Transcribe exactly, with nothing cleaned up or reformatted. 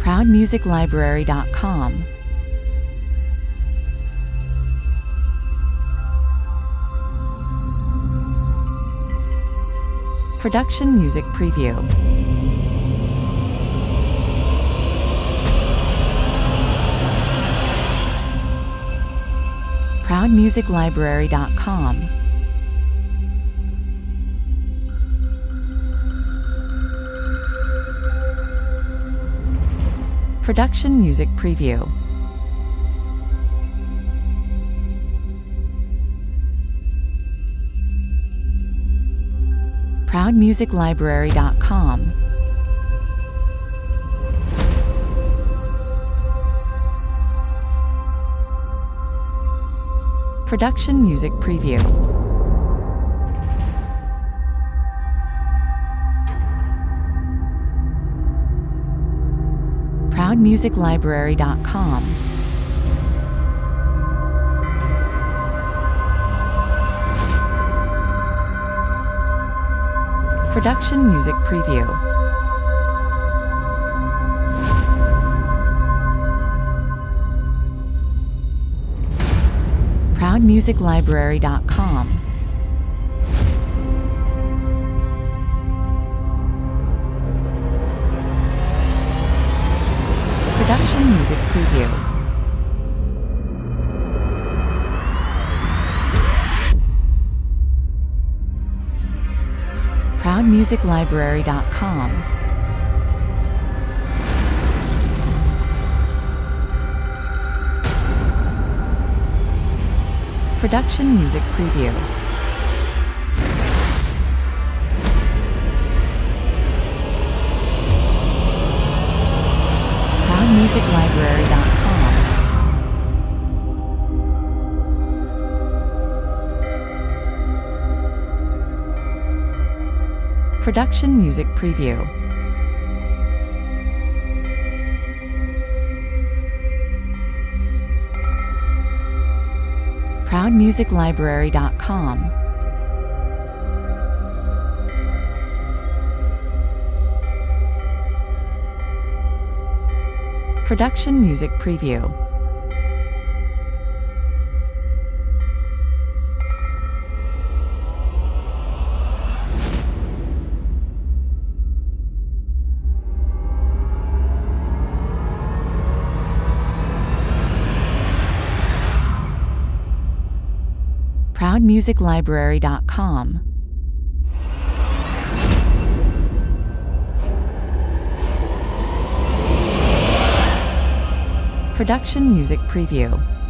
proud music library dot com, Production Music Preview, proud music library dot com, Production Music Preview, proud music library dot com, Production Music Preview, proud music library dot com, Production Music Preview, proud music library dot com, Production Music Preview, proud music library dot com, Production Music Preview, proud music library dot com, Production Music Preview, proud music library dot com, Production Music Preview, proud music library dot com, Production Music Preview.